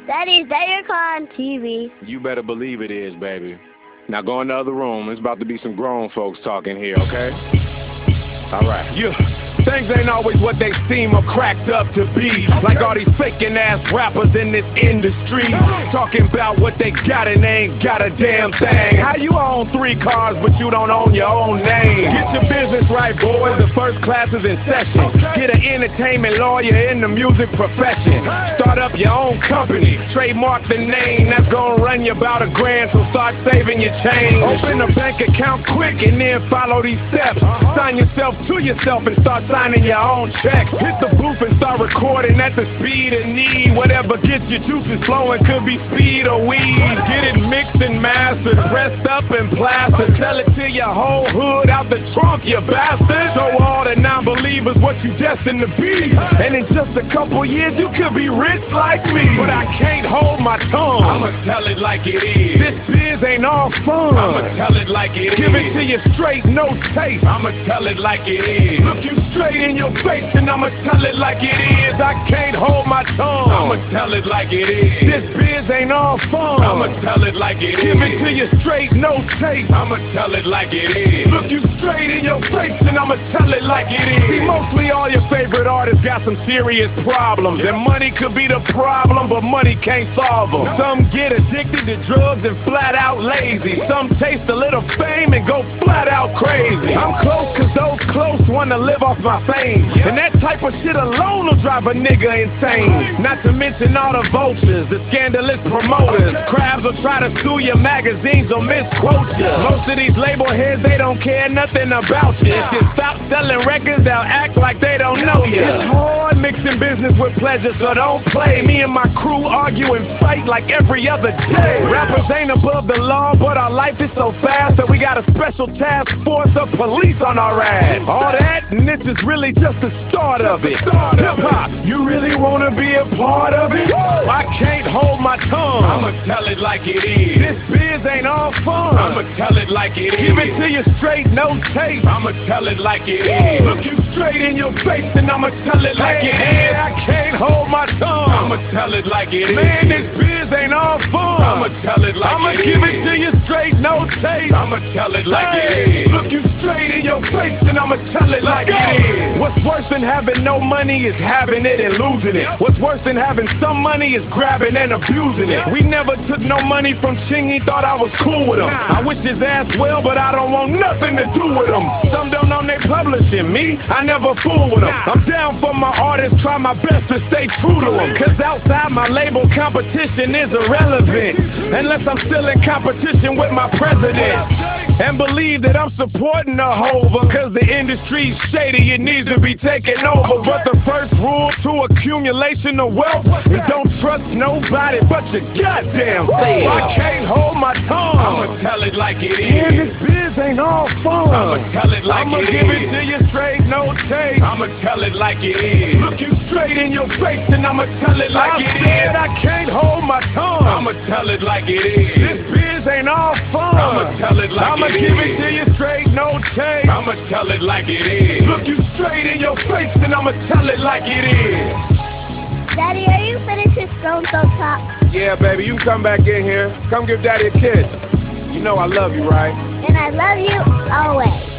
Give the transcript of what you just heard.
Daddy, is that your car on TV? You better believe it is, baby. Now go in the other room. It's about to be some grown folks talking here, okay? All right. Yeah. Things ain't always what they seem or cracked up to be. Like all these faking ass rappers in this industry, talking about what they got and they ain't got a damn thing. How you own 3 cars but you don't own your own name? Get your business right, boys. The first class is in session. Get an entertainment lawyer in the music profession. Start up your own company. Trademark the name. That's gonna run you about $1,000, so start saving your change. Open a bank account quick and then follow these steps. Sign yourself to yourself and start signing your own checks. Hit the booth and start recording at the speed of need. Whatever gets your juices flowing, could be speed or weed. Get it mixed and mastered, pressed up and plastered. Sell it to your whole hood out the trunk, you bastard. Show all the non-believers what you destined to be. And in just a couple years you could be rich like me. But I can't hold my tongue. I'ma tell it like it is. This biz ain't all fun. I'ma tell it like it is. Give it to you straight, no taste. I'ma tell it like it is. Look you straight in your face and I'ma tell it like it is. I can't hold my tongue. I'ma tell it like it is. This biz ain't all fun. I'ma tell it like it is. Give it to you straight, no taste. I'ma tell it like it is. Look you straight in your face and I'ma tell it like it is. See, mostly all your favorite artists got some serious problems, and money could be the problem, but money can't solve them. Some get addicted to drugs and flat out lazy. Some taste a little fame and go flat out crazy. I'm close cause those close wanna live off my fame, and that type of shit alone will drive a nigga insane. Not to mention all the vultures, the scandalous promoters. Crabs will try to sue your magazines or misquote you. Most of these label heads, they don't care nothing about you. If you stop selling records, they'll act like they don't know you. It's hard mixing business with pleasure, so don't play. Me and my crew argue and fight like every other day. Rappers ain't above the law, but our life is so fast that we got a special task force of police on our ass. All that, and this is really just the start of it. Hip-hop, you really wanna be a part of it? I can't hold my tongue. I'ma tell it like it is. This biz ain't all fun. I'ma tell it like it is. Give it to you straight, no taste. I'ma tell it like it is. Look you straight in your face and I'ma tell it like it is. I can't hold my tongue. I'ma tell it like it is. Man, this biz ain't all fun. I'ma tell it like it is. I'ma give it to you straight, no taste. I'ma tell it like it is. Look you straight in your face and I'ma tell it like it is. What's worse than having no money is having it and losing it. What's worse than having some money is grabbing and abusing it. We never took no money from Chingy, thought I was cool with him. I wish his ass well, but I don't want nothing to do with him. Some don't know they publishing me, I never fool with them. I'm down for my artists, try my best to stay true to them. Cause outside my label, competition is irrelevant, unless I'm still in competition with my president. And believe that I'm supporting the Hova, cause the industry's shady, it needs to be taken over. But the first rule to accumulation of wealth is don't trust nobody but your goddamn self. I can't hold my tongue. I'ma tell it like it is. Yeah, this biz ain't all fun. I'ma tell it like it is. I'ma give it to you straight, no taste. I'ma tell it like it is. Look you straight in your face and I'ma tell it like it is. I can't hold my tongue. I'ma tell it like it is. This biz ain't all fun. I'ma tell it like it is. I'ma give it to you straight, no taste. I'ma tell it like it is. Look you straight in your face and I'ma tell it like it is. Daddy, are you finished with Grown Folk Talk? Yeah, baby, you can come back in here. Come give Daddy a kiss. You know I love you, right? And I love you always.